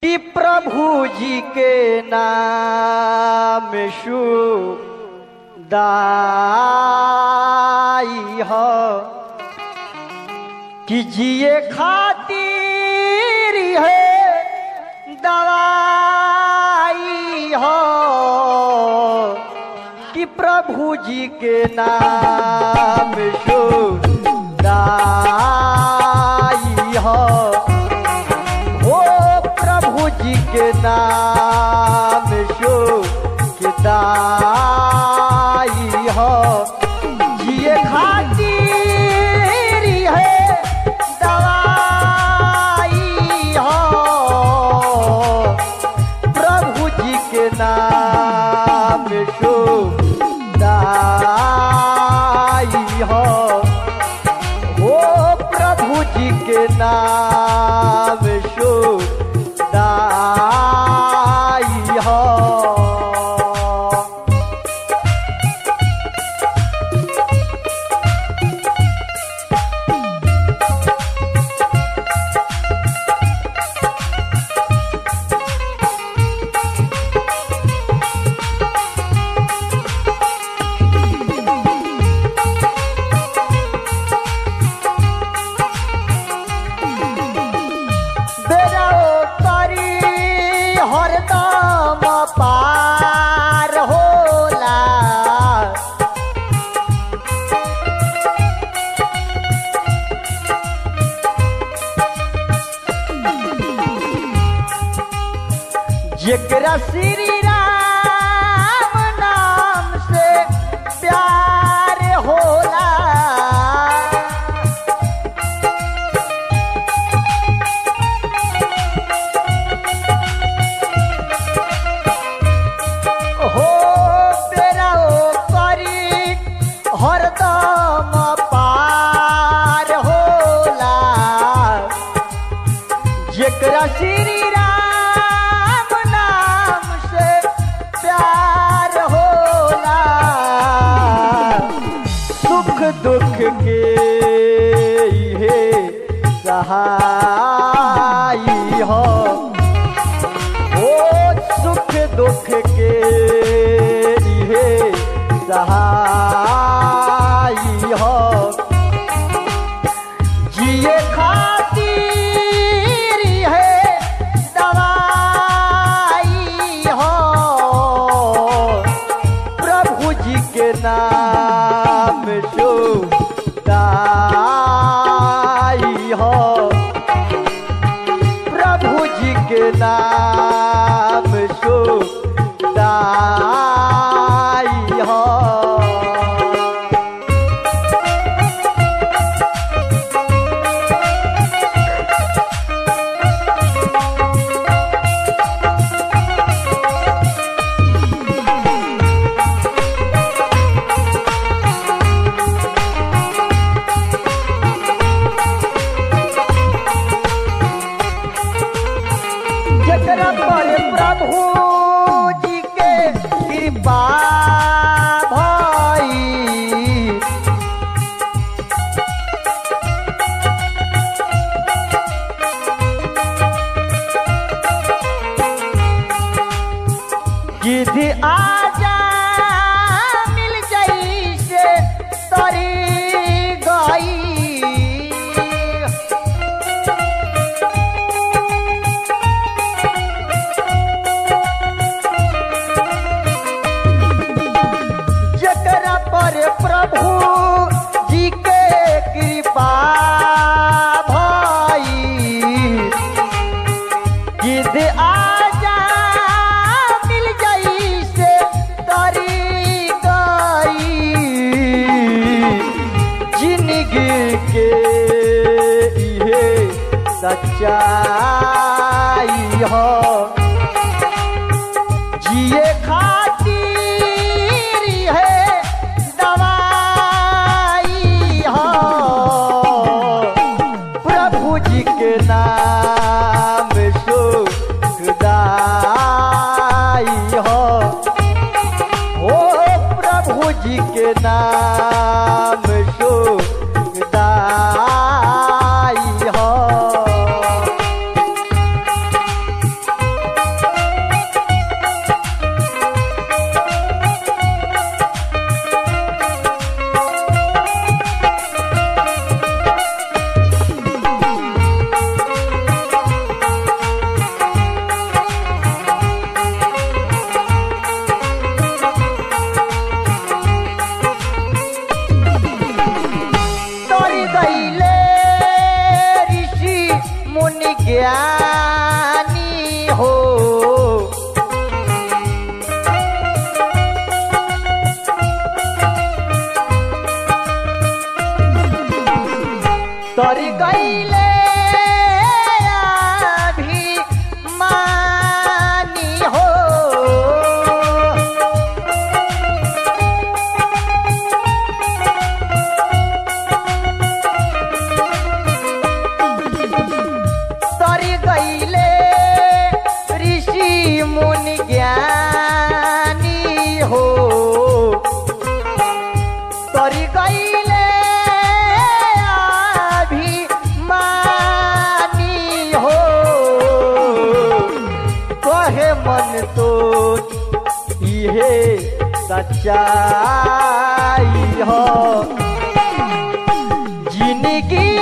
कि प्रभु जी के नाम सुखदाई हो कि जिए खातिर है दवाई हो कि प्रभु जी के नाम सुखदाई हो के नाम सुखदाई हो जिए खातिर है दवाई हो प्रभु जी के नाम सुखदाई हो वो प्रभु जी के नाम सुखदाई हो। पार होला जेकरा श्री राम नाम से प्यार होला हरदम पार होला जेकरा श्री राम नाम से प्यार होला सुख दुख के हे सहाई हो ओ सुख दुख के हे सहाई हो जिए खातिर है दवाई हो प्रभु जी के नाम सुखदाई हो प्रभु जी के नाम सुखदाई हो। जकरा पर प्रभु जी के कृपा भाई गिद्ध आजा मिल जाई से तरी गई प्रभु जी के कृपा भाई गिद्ध आजा मिल जाई से तरी गई जिंदगी के ये सच्चाई हो जिए खातिर है के नाम सुखदाई हो ओ प्रभु जी के नाम सुखदाई हो। मन तो इहे सच्चाई हो जिंदगी